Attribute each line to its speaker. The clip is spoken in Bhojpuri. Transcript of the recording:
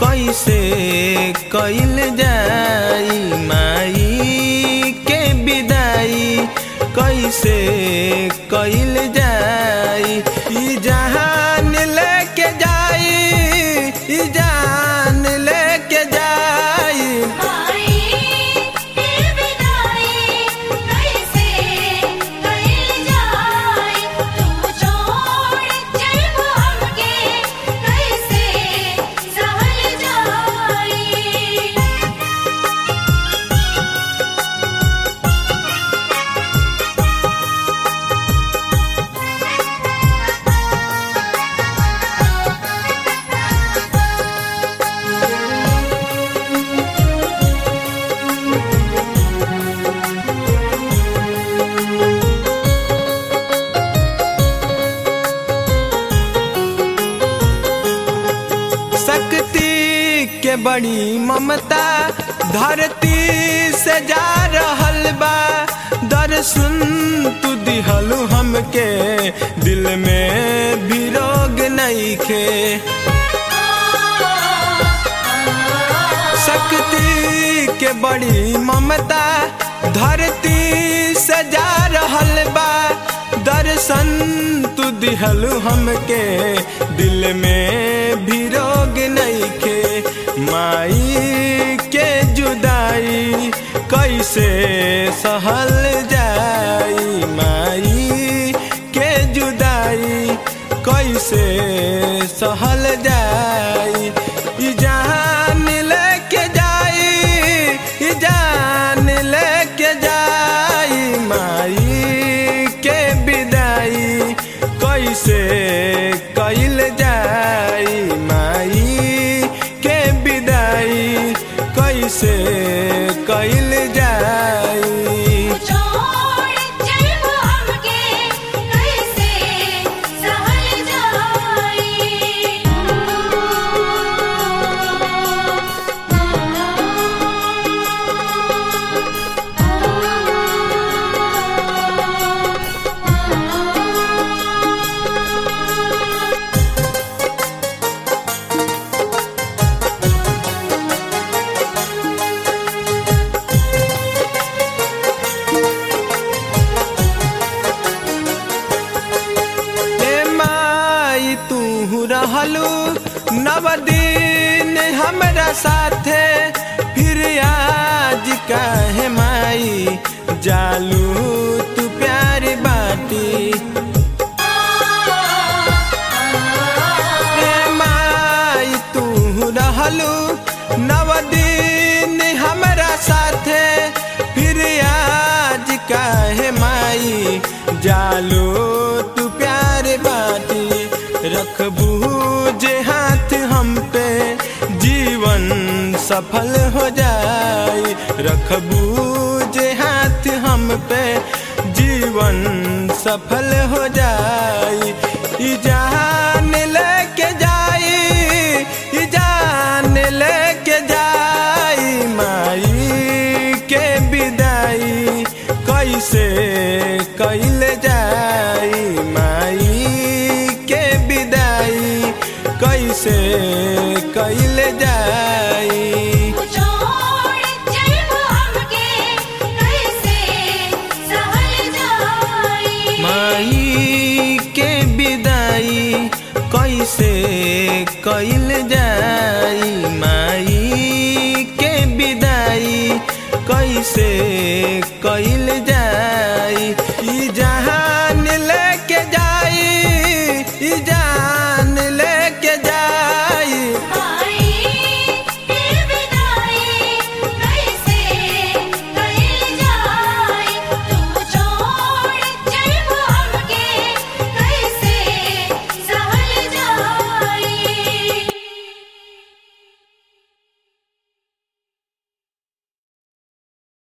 Speaker 1: कैसे कइल जाई माई के विदाई कैसे कइल जाई ई जहान लेके जाई ई जान लेके जाई
Speaker 2: माई के विदाई कैसे कइल जाई तू छोड़ चल हमके कैसे सहल जाई।
Speaker 1: शक्ति के बड़ी ममता धरती से जा रहल बा दर्शन तू दिहलु हमके दिल में भी रोग नइखे शक्ति के बड़ी ममता धरती से जा रहल बा दर्शन तू दिहलु हमके दिल में भी रोग नइखे माई के जुदाई कैसे सहल जाई माई के जुदाई कैसे सहल जाई ई जान लेके जाई ई जान लेके जाई माई के विदाई कैसे कइल जाई माई के विदाई कैसे कइल जाई
Speaker 2: छोड़ चल हमके कैसे सहल
Speaker 1: रहलू नव दिन हमरा साथे फिर आज काहे माई जालू तू प्यार बाटी माई तू रहलू नव दिन हमरा साथे फिर आज काहे माई जालू तू प्यार बाटी रखबू जे हाथ हम पे जीवन सफल हो जाई रखबू जे हाथ हम पे जीवन सफल हो जाई ई जान लेके जाई ई जान लेके जाई माई के विदाई कैसे कइल जाई माई के विदाई कैसे कइल जाई
Speaker 2: छोड़ चल हमके कैसे सहल जाई
Speaker 1: माई के विदाई कैसे कइल जाई।